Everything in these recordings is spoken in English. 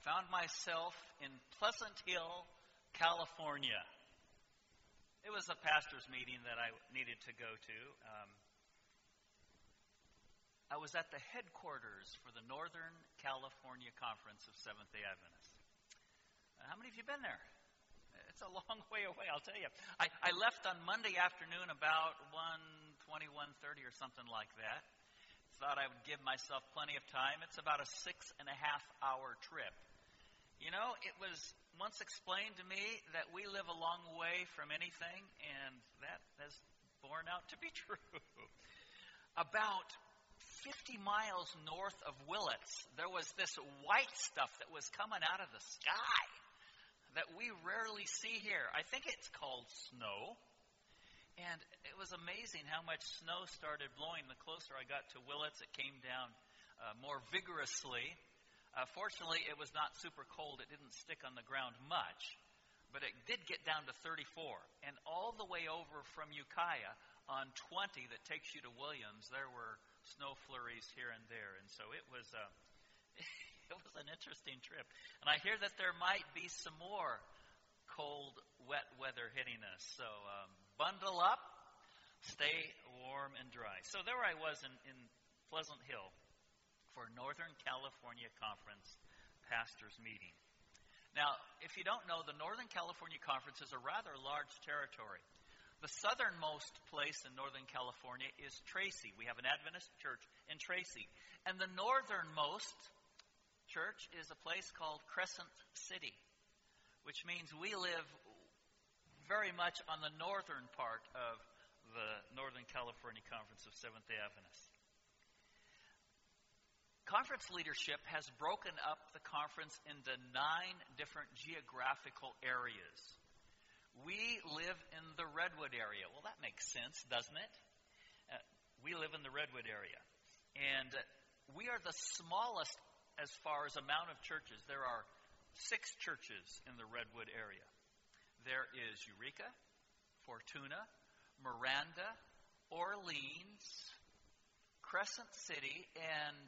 found myself in Pleasant Hill, California. It was a pastor's meeting that I needed to go to. I was at the headquarters for the Northern California Conference of Seventh-day Adventists. How many of you been there? It's a long way away, I'll tell you. I left on Monday afternoon about 1:20, 1:30 or something like that. Thought I would give myself plenty of time. It's about a 6.5-hour trip. You know, it was once explained to me that we live a long way from anything, and that has borne out to be true. About 50 miles north of Willits, there was this white stuff that was coming out of the sky that we rarely see here. I think it's called snow. And it was amazing how much snow started blowing. The closer I got to Willits, it came down more vigorously. Fortunately, it was not super cold. It didn't stick on the ground much. But it did get down to 34. And all the way over from Ukiah on 20 that takes you to Williams, there were snow flurries here and there. And so it was an interesting trip. And I hear that there might be some more cold, wet weather hitting us. So bundle up, stay warm and dry. So there I was in Pleasant Hill for Northern California Conference Pastors Meeting. Now, if you don't know, the Northern California Conference is a rather large territory. The southernmost place in Northern California is Tracy. We have an Adventist church in Tracy. And the northernmost church is a place called Crescent City, which means we live very much on the northern part of the Northern California Conference of Seventh-day Adventists. Conference leadership has broken up the conference into 9 different geographical areas. We live in the Redwood area. Well, that makes sense, doesn't it? We live in the Redwood area. And we are the smallest as far as amount of churches. There are 6 churches in the Redwood area. There is Eureka, Fortuna, Miranda, Orleans, Crescent City, and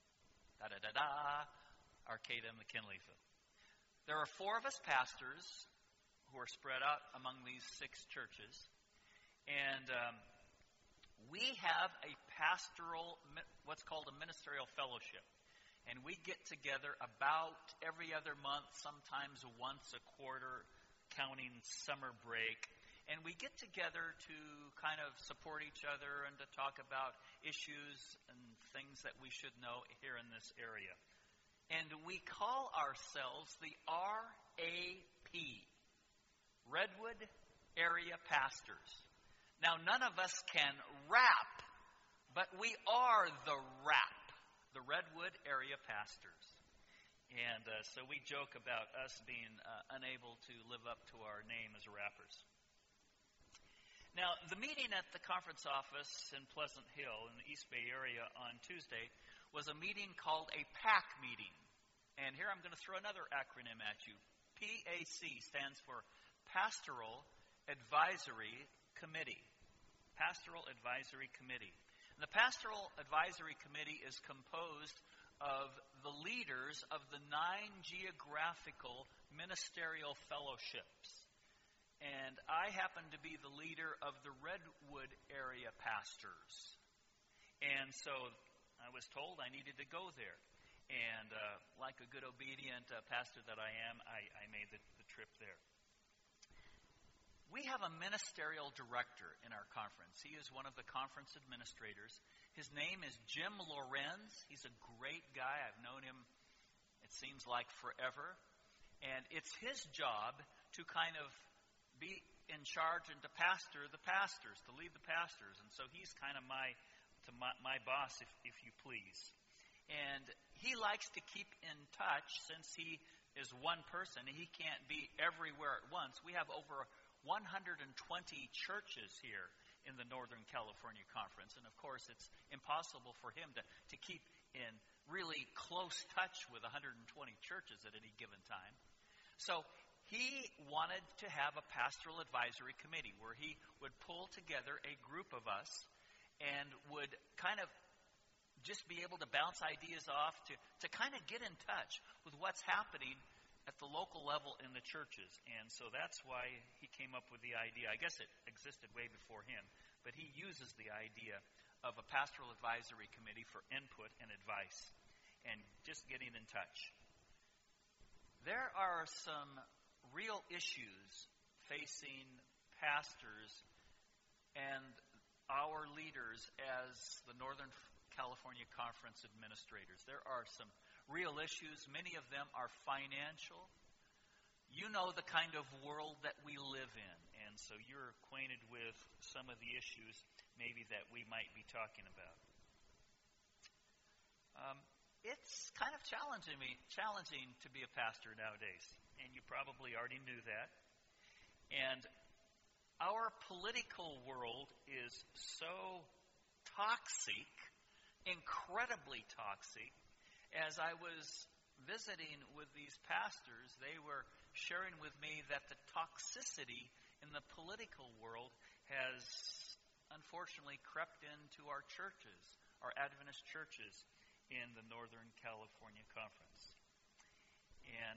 Arcata, McKinleyville. There are 4 of us pastors who are spread out among these 6 churches. And we have a pastoral, what's called a ministerial fellowship. And we get together about every other month, sometimes once a quarter, counting summer break. And we get together to kind of support each other and to talk about issues and things that we should know here in this area. And we call ourselves the RAP, Redwood Area Pastors. Now, none of us can rap, but we are the RAP, the Redwood Area Pastors. And so we joke about us being unable to live up to our name as rappers. Now, the meeting at the conference office in Pleasant Hill in the East Bay area on Tuesday was a meeting called a PAC meeting. And here I'm going to throw another acronym at you. PAC stands for Pastoral Advisory Committee. Pastoral Advisory Committee. And the Pastoral Advisory Committee is composed of the leaders of the 9 geographical ministerial fellowships. And I happen to be the leader of the Redwood area pastors. And so I was told I needed to go there. And like a good obedient pastor that I am, I made the trip there. We have a ministerial director in our conference. He is one of the conference administrators. His name is Jim Lorenz. He's a great guy. I've known him, it seems like, forever. And it's his job to kind of be in charge and to pastor the pastors, to lead the pastors. And so he's kind of my boss, if you please. And he likes to keep in touch since he is one person. He can't be everywhere at once. We have over 120 churches here in the Northern California Conference. And of course, it's impossible for him to keep in really close touch with 120 churches at any given time. So he wanted to have a pastoral advisory committee where he would pull together a group of us and would kind of just be able to bounce ideas off, to kind of get in touch with what's happening at the local level in the churches. And so that's why he came up with the idea. I guess it existed way before him, but he uses the idea of a pastoral advisory committee for input and advice and just getting in touch. There are some real issues facing pastors and our leaders as the Northern California Conference administrators. There are some real issues. Many of them are financial. You know the kind of world that we live in, and so you're acquainted with some of the issues maybe that we might be talking about. It's kind of challenging to be a pastor nowadays, and you probably already knew that. And our political world is so toxic, incredibly toxic. As I was visiting with these pastors, they were sharing with me that the toxicity in the political world has unfortunately crept into our churches, our Adventist churches in the Northern California Conference. And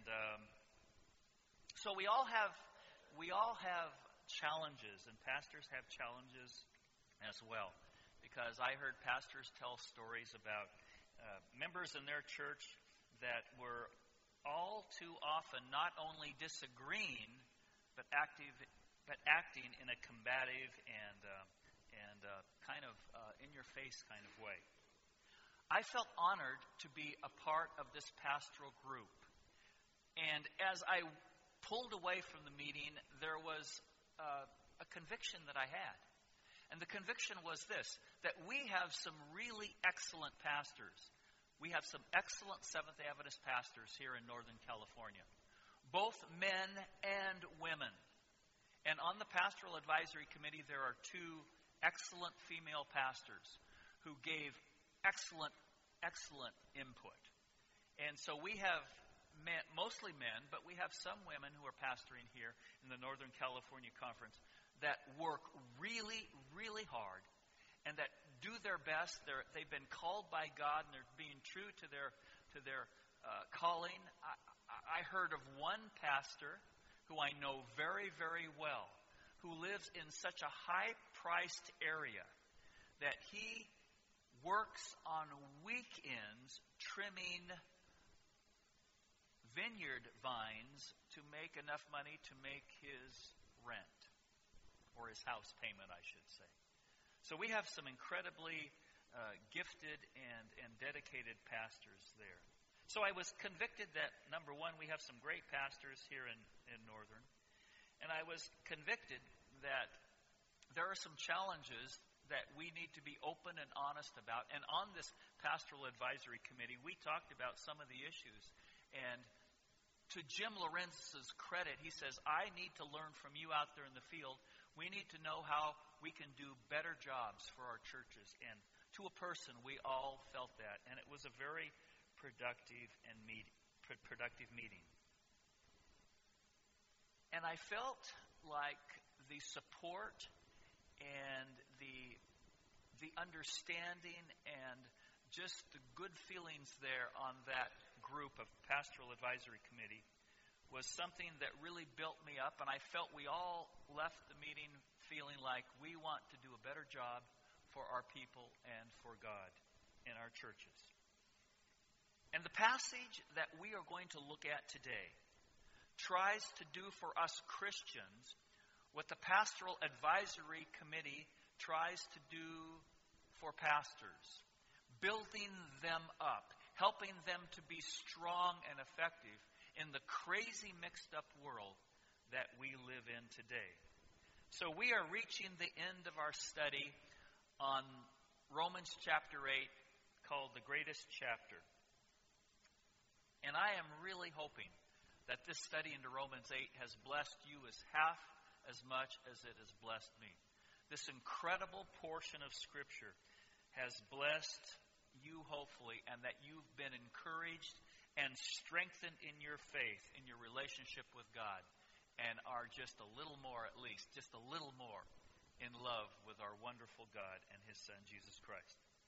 so we all have challenges, and pastors have challenges as well. Because I heard pastors tell stories about members in their church that were all too often not only disagreeing, but acting in a combative and kind of in-your-face kind of way. I felt honored to be a part of this pastoral group. And as I pulled away from the meeting, there was a conviction that I had. And the conviction was this, that we have some really excellent pastors. We have some excellent Seventh Adventist pastors here in Northern California, both men and women. And on the Pastoral Advisory Committee, there are two excellent female pastors who gave excellent input. And so we have mostly men, but we have some women who are pastoring here in the Northern California Conference that work really, really hard and that do their best. They've been called by God, and they're being true to their calling. I heard of one pastor who I know very, very well, who lives in such a high-priced area that he works on weekends trimming vineyard vines to make enough money to make his rent, or his house payment, I should say. So we have some incredibly gifted and dedicated pastors there. So I was convicted that, number one, we have some great pastors here in Northern, and I was convicted that there are some challenges that we need to be open and honest about. And on this Pastoral Advisory Committee, we talked about some of the issues. And to Jim Lorenz's credit, he says, I need to learn from you out there in the field. We need to know how we can do better jobs for our churches. And to a person, we all felt that. And it was a very productive meeting. And I felt like the support and the understanding and just the good feelings there on that group of Pastoral Advisory Committee was something that really built me up, and I felt we all left the meeting feeling like we want to do a better job for our people and for God in our churches. And the passage that we are going to look at today tries to do for us Christians what the Pastoral Advisory Committee tries to do for pastors, building them up, helping them to be strong and effective in the crazy mixed-up world that we live in today. So we are reaching the end of our study on Romans chapter 8, called the Greatest Chapter. And I am really hoping that this study into Romans 8 has blessed you as half as much as it has blessed me. This incredible portion of Scripture has blessed you, hopefully, and that you've been encouraged and strengthened in your faith, in your relationship with God, and are just a little more, at least, just a little more in love with our wonderful God and His Son, Jesus Christ.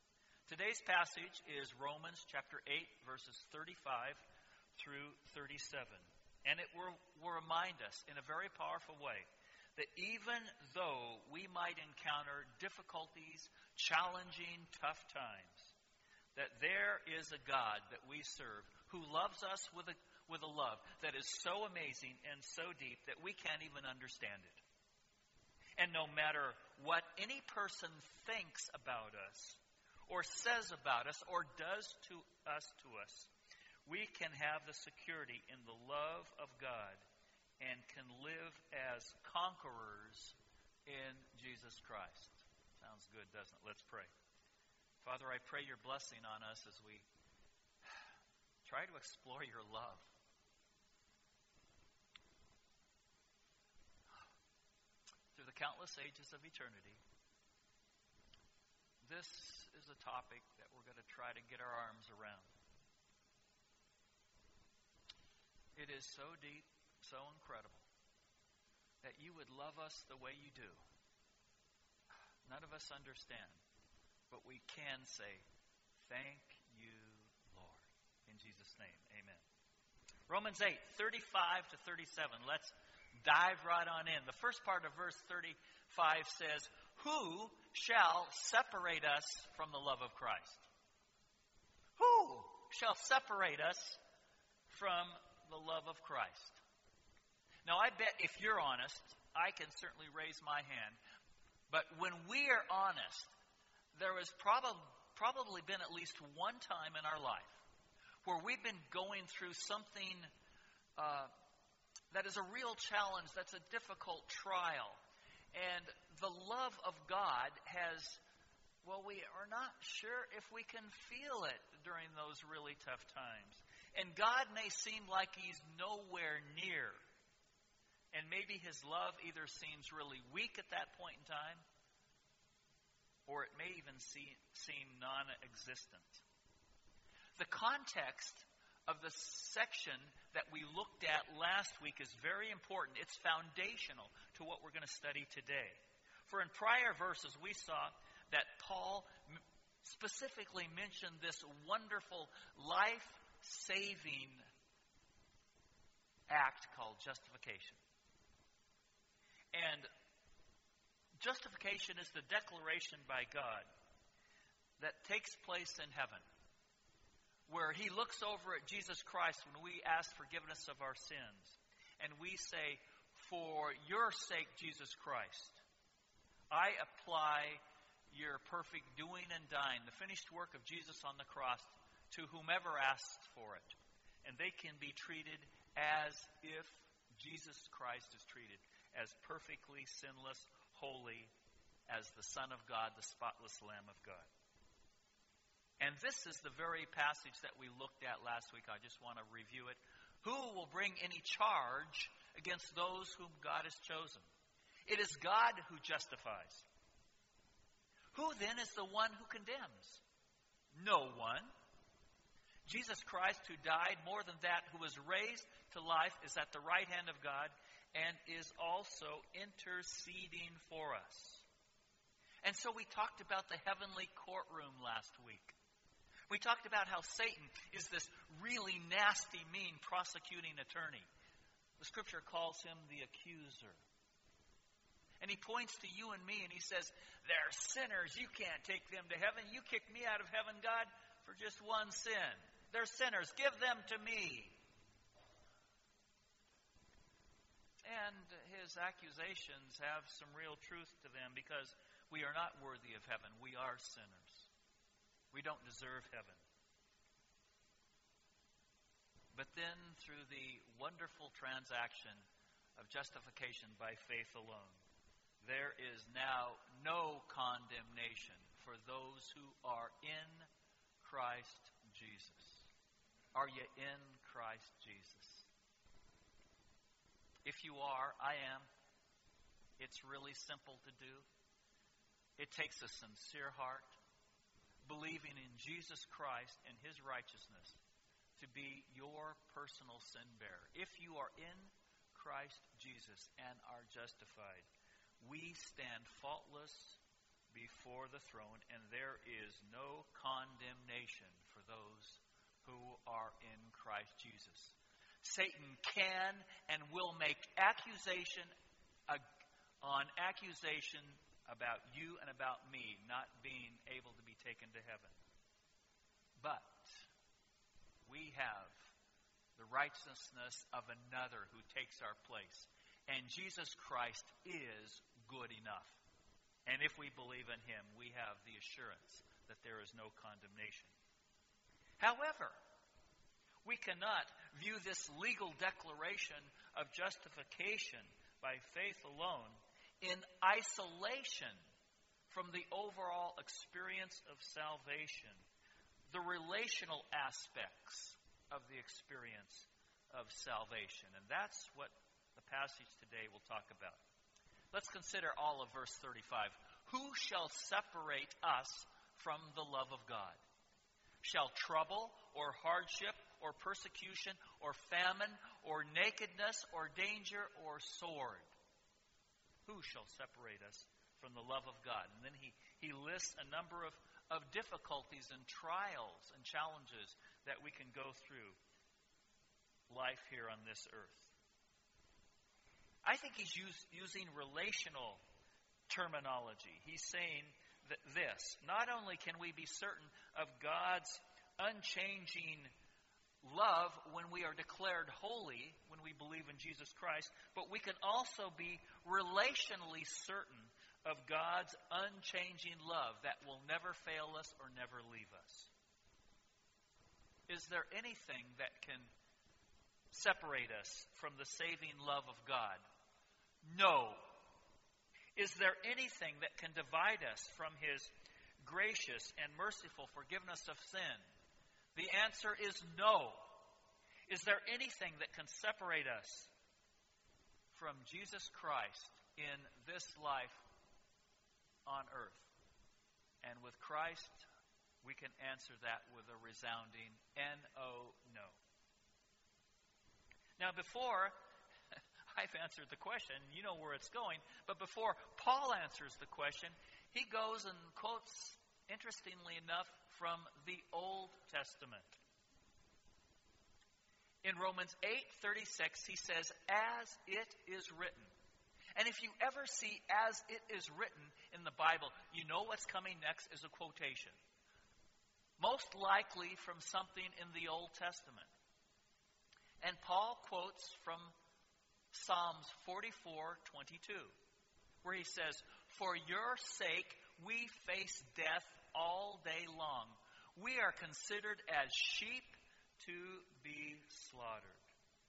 Today's passage is Romans chapter 8, verses 35 through 37. And it will remind us in a very powerful way that even though we might encounter difficulties, challenging, tough times, that there is a God that we serve who loves us with a love that is so amazing and so deep that we can't even understand it. And no matter what any person thinks about us, or says about us, or does to us, we can have the security in the love of God and can live as conquerors in Jesus Christ. Sounds good, doesn't it? Let's pray. Father, I pray your blessing on us as we try to explore your love. Through the countless ages of eternity, this is a topic that we're going to try to get our arms around. It is so deep, so incredible, that you would love us the way you do. None of us understand, but we can say, thank you, Lord. In Jesus' name, amen. Romans 8, 35 to 37. Let's dive right on in. The first part of verse 35 says, who shall separate us from the love of Christ? Who shall separate us from the love of Christ? Now, I bet if you're honest, I can certainly raise my hand. But when we are honest, there has probably been at least one time in our life where we've been going through something that is a real challenge, that's a difficult trial. And the love of God has, well, we are not sure if we can feel it during those really tough times. And God may seem like he's nowhere near. And maybe his love either seems really weak at that point in time, or it may even seem non-existent. The context of the section that we looked at last week is very important. It's foundational to what we're going to study today. For in prior verses, we saw that Paul specifically mentioned this wonderful life-saving act called justification. And justification is the declaration by God that takes place in heaven, where he looks over at Jesus Christ when we ask forgiveness of our sins. And we say, for your sake, Jesus Christ, I apply your perfect doing and dying, the finished work of Jesus on the cross, to whomever asks for it. And they can be treated as if Jesus Christ is treated, as perfectly sinless, holy, as the Son of God, the spotless Lamb of God. And this is the very passage that we looked at last week. I just want to review it. Who will bring any charge against those whom God has chosen? It is God who justifies. Who then is the one who condemns? No one. Jesus Christ, who died, more than that, who was raised to life, is at the right hand of God and is also interceding for us. And so we talked about the heavenly courtroom last week. We talked about how Satan is this really nasty, mean prosecuting attorney. The Scripture calls him the accuser. And he points to you and me and he says, they're sinners. You can't take them to heaven. You kicked me out of heaven, God, for just one sin. They're sinners. Give them to me. And his accusations have some real truth to them because we are not worthy of heaven. We are sinners. We don't deserve heaven. But then through the wonderful transaction of justification by faith alone, there is now no condemnation for those who are in Christ Jesus. Are you in Christ Jesus? If you are, I am. It's really simple to do. It takes a sincere heart, believing in Jesus Christ and his righteousness to be your personal sin bearer. If you are in Christ Jesus and are justified, we stand faultless before the throne, and there is no condemnation for those who are in Christ Jesus. Satan can and will make accusation on accusation about you and about me not being able to be taken to heaven. But we have the righteousness of another who takes our place. And Jesus Christ is good enough. And if we believe in Him, we have the assurance that there is no condemnation. However, we cannot view this legal declaration of justification by faith alone in isolation from the overall experience of salvation, the relational aspects of the experience of salvation. And that's what the passage today will talk about. Let's consider all of verse 35. Who shall separate us from the love of God? Shall trouble or hardship or persecution or famine or nakedness or danger or sword? Who shall separate us from the love of God? And then he lists a number of difficulties and trials and challenges that we can go through life here on this earth. I think he's using relational terminology. He's saying that this, not only can we be certain of God's unchanging love when we are declared holy, when we believe in Jesus Christ, but we can also be relationally certain of God's unchanging love that will never fail us or never leave us. Is there anything that can separate us from the saving love of God? No. Is there anything that can divide us from His gracious and merciful forgiveness of sin? The answer is no. Is there anything that can separate us from Jesus Christ in this life on earth? And with Christ, we can answer that with a resounding no. Now, before I've answered the question, you know where it's going, but before Paul answers the question, he goes and quotes, interestingly enough, from the Old Testament. In Romans 8:36, he says, as it is written. And if you ever see as it is written in the Bible, you know what's coming next is a quotation. Most likely from something in the Old Testament. And Paul quotes from Psalms 44:22, where he says, for your sake we face death all day long. We are considered as sheep to be slaughtered.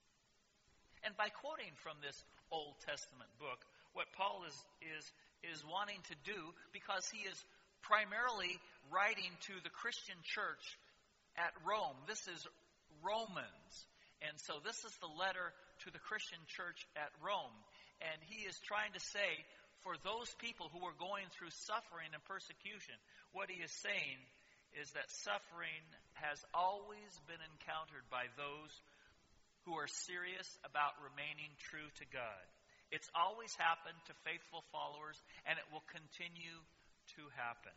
And by quoting from this Old Testament book, what Paul is wanting to do, because he is primarily writing to the Christian church at Rome. This is Romans. And so this is the letter to the Christian church at Rome. And he is trying to say, for those people who are going through suffering and persecution, what he is saying is that suffering has always been encountered by those who are serious about remaining true to God. It's always happened to faithful followers, and it will continue to happen.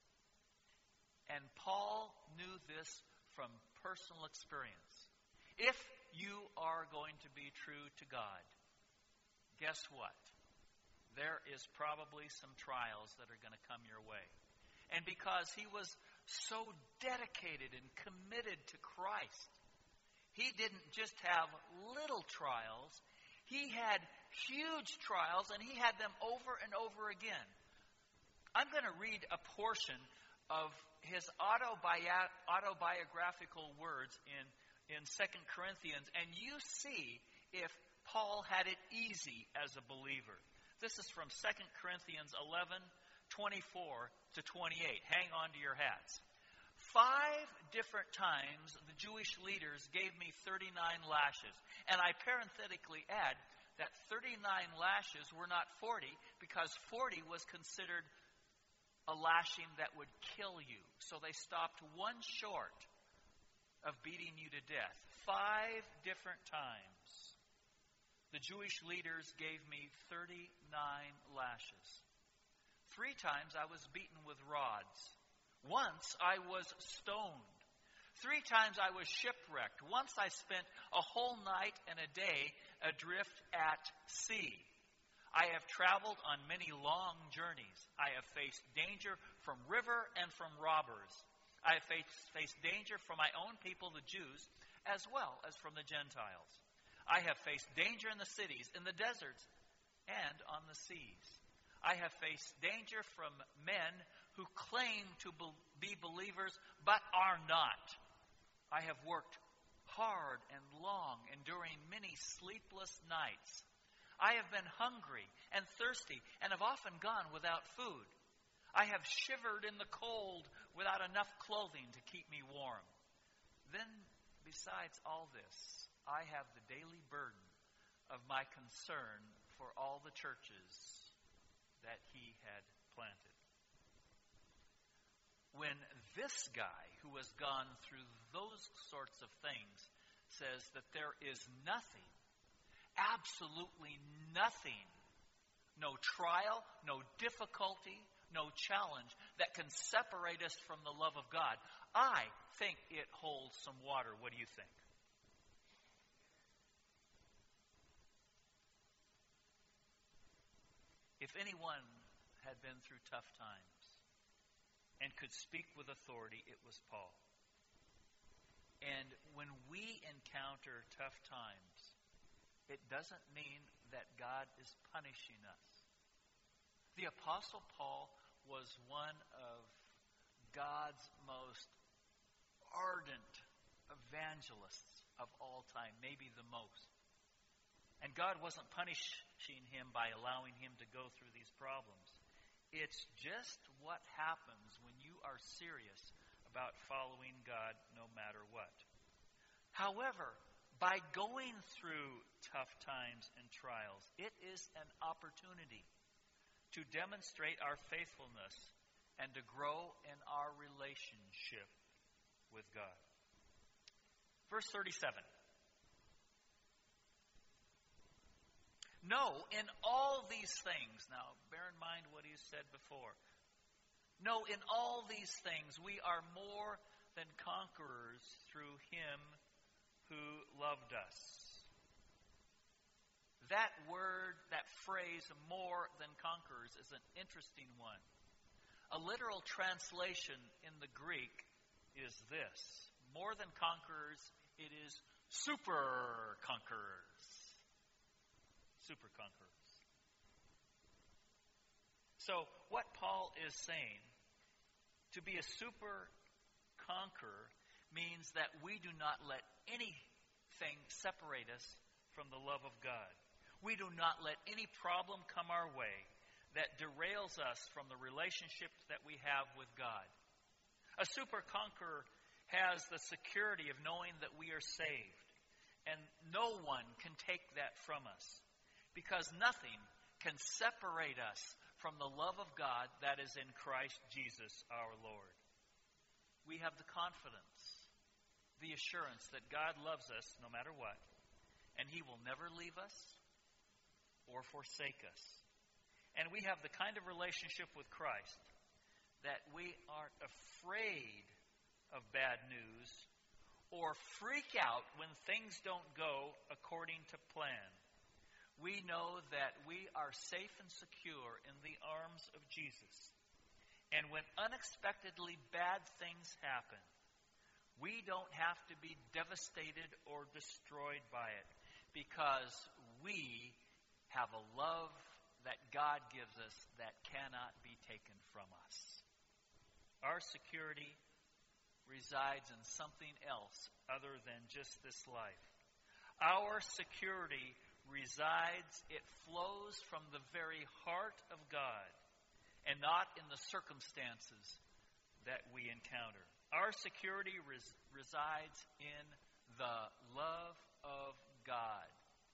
And Paul knew this from personal experience. If you are going to be true to God, guess what? There is probably some trials that are going to come your way. And because he was so dedicated and committed to Christ, he didn't just have little trials. He had huge trials, and he had them over and over again. I'm going to read a portion of his autobiographical words in 2 Corinthians, and you see if Paul had it easy as a believer. This is from 2 Corinthians 11:24 to 28. Hang on to your hats. 5 different times the Jewish leaders gave me 39 lashes. And I parenthetically add that 39 lashes were not 40, because 40 was considered a lashing that would kill you. So they stopped one short of beating you to death. 5 different times the Jewish leaders gave me 39 lashes. 3 times I was beaten with rods. Once I was stoned. 3 times I was shipwrecked. Once I spent a whole night and a day adrift at sea. I have traveled on many long journeys. I have faced danger from river and from robbers. I have faced danger from my own people, the Jews, as well as from the Gentiles. I have faced danger in the cities, in the deserts, and on the seas. I have faced danger from men who claim to be believers but are not. I have worked hard and long, enduring many sleepless nights. I have been hungry and thirsty and have often gone without food. I have shivered in the cold without enough clothing to keep me warm. Then, besides all this, I have the daily burden of my concern for all the churches that he had planted. When this guy, who has gone through those sorts of things, says that there is nothing, absolutely nothing, no trial, no difficulty, no challenge that can separate us from the love of God, I think it holds some water. What do you think? If anyone had been through tough times and could speak with authority, it was Paul. And when we encounter tough times, it doesn't mean that God is punishing us. The Apostle Paul was one of God's most ardent evangelists of all time, maybe the most. And God wasn't punishing him by allowing him to go through these problems. It's just what happens when you are serious about following God no matter what. However, by going through tough times and trials, it is an opportunity to demonstrate our faithfulness and to grow in our relationship with God. Verse 37. No, in all these things, now bear in mind what he said before. No, in all these things we are more than conquerors through him who loved us. That word, that phrase, more than conquerors, is an interesting one. A literal translation in the Greek is this. More than conquerors, it is super conquerors. Super conquerors. So, what Paul is saying, to be a super conqueror means that we do not let anything separate us from the love of God. We do not let any problem come our way that derails us from the relationship that we have with God. A super conqueror has the security of knowing that we are saved, and no one can take that from us, because nothing can separate us from the love of God that is in Christ Jesus our Lord. We have the confidence, the assurance that God loves us no matter what, and he will never leave us or forsake us. And we have the kind of relationship with Christ that we aren't afraid of bad news or freak out when things don't go according to plan. We know that we are safe and secure in the arms of Jesus. And when unexpectedly bad things happen, we don't have to be devastated or destroyed by it, because we have a love that God gives us that cannot be taken from us. Our security resides in something else other than just this life. Our security resides, it flows from the very heart of God and not in the circumstances that we encounter. Our security resides in the love of God.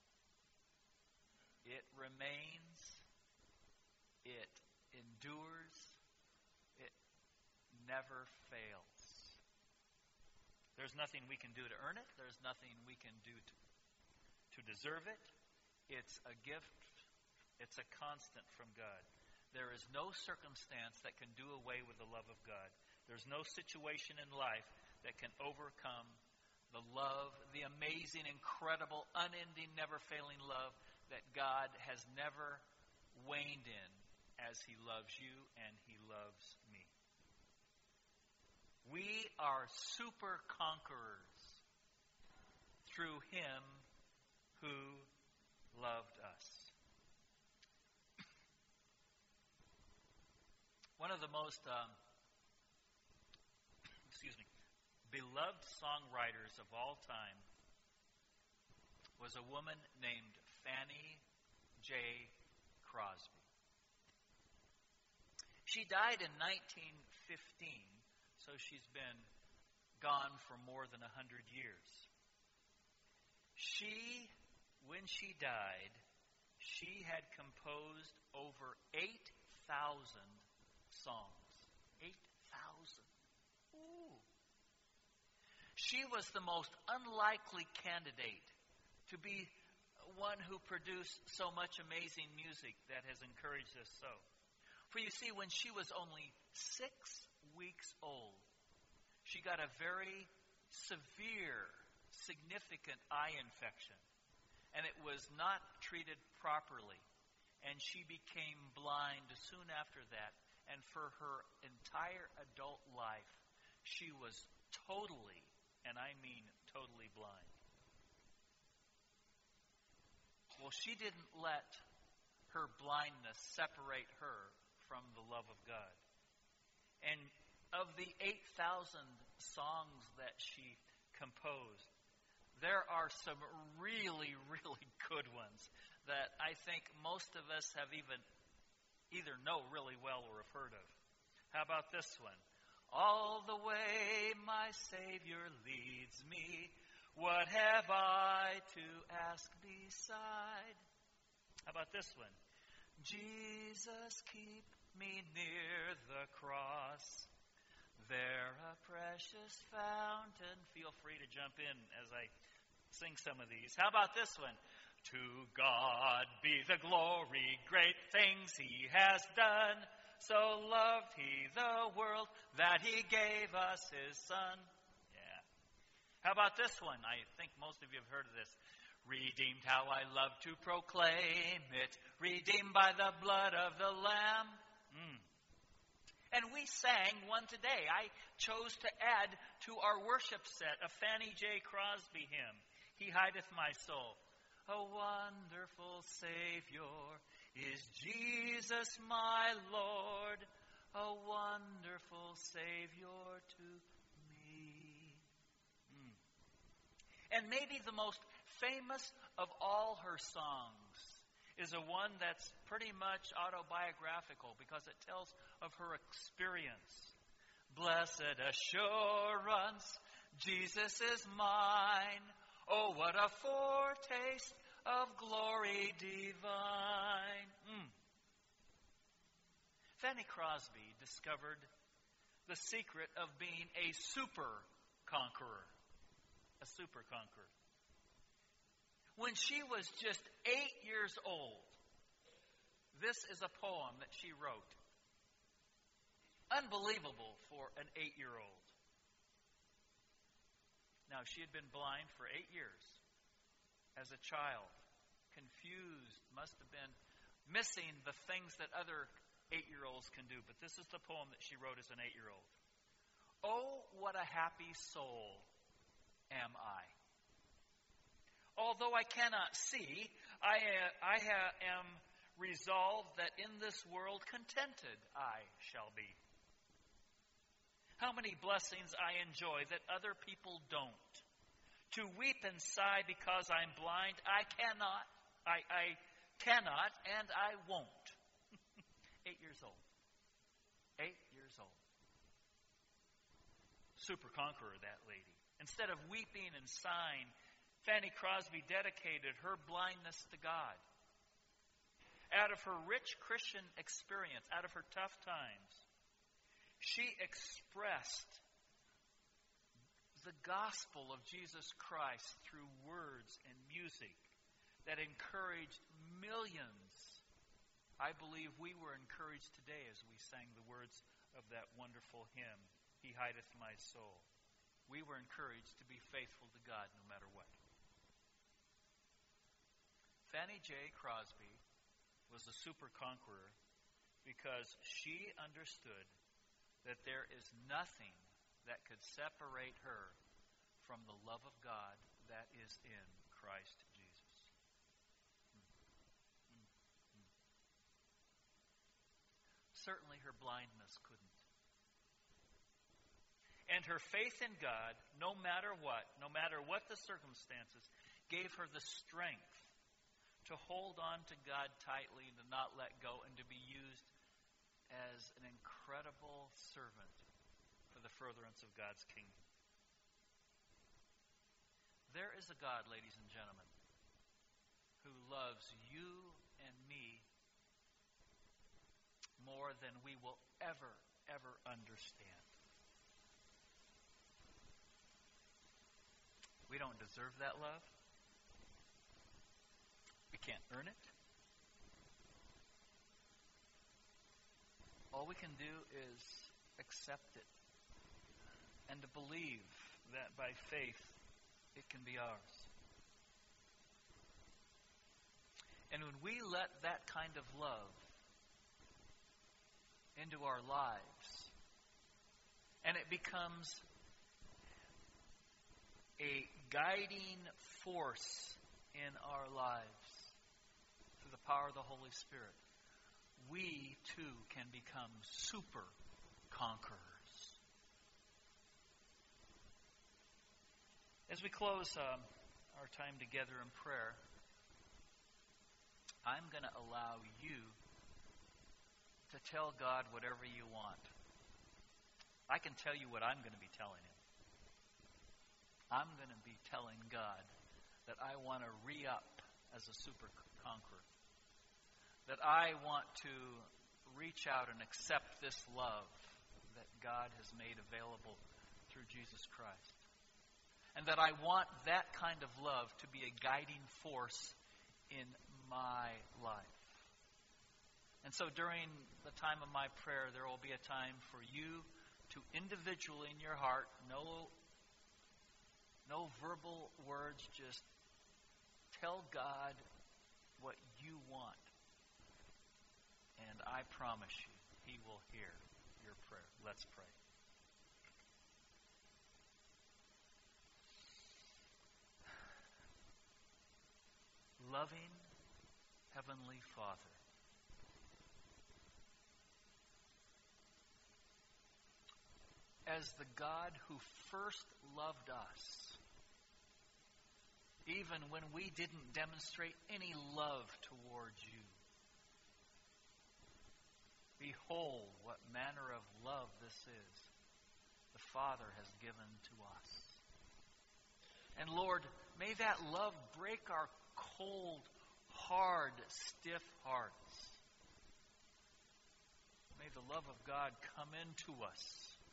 It remains, it endures, it never fails. There's nothing we can do to earn it. There's nothing we can do to deserve it. It's a gift. It's a constant from God. There is no circumstance that can do away with the love of God. There's no situation in life that can overcome the love, the amazing, incredible, unending, never-failing love that God has never waned in as He loves you and He loves me. We are super conquerors through Him who loved us. One of the most beloved songwriters of all time was a woman named Fanny J. Crosby. She died in 1915, so she's been gone for more than 100 years. When she died, she had composed over 8,000 songs. 8,000. Ooh. She was the most unlikely candidate to be one who produced so much amazing music that has encouraged us so. For you see, when she was only 6 weeks old, she got a very severe, significant eye infection, and it was not treated properly, and she became blind soon after that, and for her entire adult life, she was totally, and I mean totally blind. Well, she didn't let her blindness separate her from the love of God. And of the 8,000 songs that she composed, there are some really, really good ones that I think most of us have either know really well or have heard of. How about this one? All the way my Savior leads me, what have I to ask beside? How about this one? Jesus, keep me near the cross, there a precious fountain. Feel free to jump in as I sing some of these. How about this one? To God be the glory, great things He has done. So loved He the world that He gave us His Son. Yeah. How about this one? I think most of you have heard of this. Redeemed, how I love to proclaim it. Redeemed by the blood of the Lamb. And we sang one today. I chose to add to our worship set a Fanny J. Crosby hymn. He hideth my soul. A wonderful Savior is Jesus my Lord, a wonderful Savior to me. And maybe the most famous of all her songs is a one that's pretty much autobiographical because it tells of her experience. Blessed assurance, Jesus is mine. Oh, what a foretaste of glory divine. Fanny Crosby discovered the secret of being a super conqueror. A super conqueror. When she was just 8 years old, this is a poem that she wrote. Unbelievable for an 8-year-old. Now, she had been blind for 8 years as a child. Confused, must have been missing the things that other 8-year-olds can do. But this is the poem that she wrote as an 8-year-old. Oh, what a happy soul am I. Although I cannot see, I am resolved that in this world contented I shall be. How many blessings I enjoy that other people don't. To weep and sigh because I'm blind, I cannot, and I won't. 8 years old. 8 years old. Super conqueror, that lady. Instead of weeping and sighing, Fanny Crosby dedicated her blindness to God. Out of her rich Christian experience, out of her tough times, she expressed the gospel of Jesus Christ through words and music that encouraged millions I believe we were encouraged today as we sang the words of that wonderful hymn, He Hideth My Soul. We were encouraged to be faithful to God no matter what. Fanny J. Crosby was a super conqueror because she understood that there is nothing that could separate her from the love of God that is in Christ Jesus. Certainly her blindness couldn't. And her faith in God, no matter what the circumstances, gave her the strength to hold on to God tightly, to not let go, and to be used as an incredible servant for the furtherance of God's kingdom. There is a God, ladies and gentlemen, who loves you and me more than we will ever understand. We don't deserve that love. We can't earn it. All we can do is accept it and to believe that by faith it can be ours. And when we let that kind of love into our lives, and it becomes a guiding force in our lives through the power of the Holy Spirit, we too can become super conquerors. As we close our time together in prayer, I'm going to allow you to tell God whatever you want. I can tell you what I'm going to be telling Him. I'm going to be telling God that I want to re-up as a super conqueror. That I want to reach out and accept this love that God has made available through Jesus Christ. And that I want that kind of love to be a guiding force in my life. And so during the time of my prayer, there will be a time for you to individually in your heart, no verbal words, just tell God what you want. And I promise you, He will hear your prayer. Let's pray. Loving Heavenly Father, as the God who first loved us, even when we didn't demonstrate any love towards you, behold what manner of love this is the Father has given to us. And Lord, may that love break our cold, hard, stiff hearts. May the love of God come into us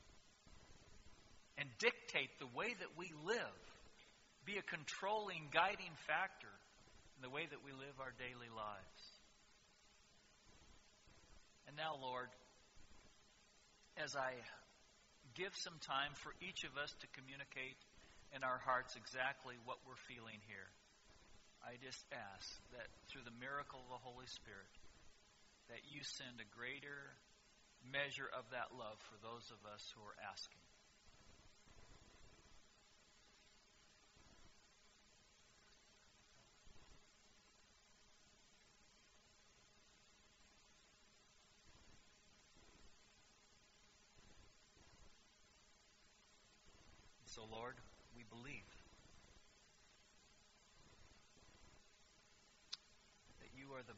and dictate the way that we live, be a controlling, guiding factor in the way that we live our daily lives. And now, Lord, as I give some time for each of us to communicate in our hearts exactly what we're feeling here, I just ask that through the miracle of the Holy Spirit, that you send a greater measure of that love for those of us who are asking. So, Lord, we believe that you are the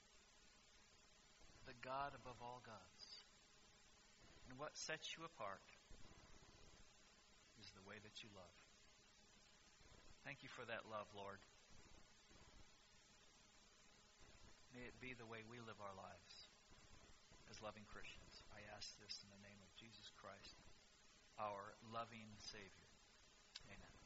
God above all gods. And what sets you apart is the way that you love. Thank you for that love, Lord. May it be the way we live our lives as loving Christians. I ask this in the name of Jesus Christ, our loving Savior. Amen.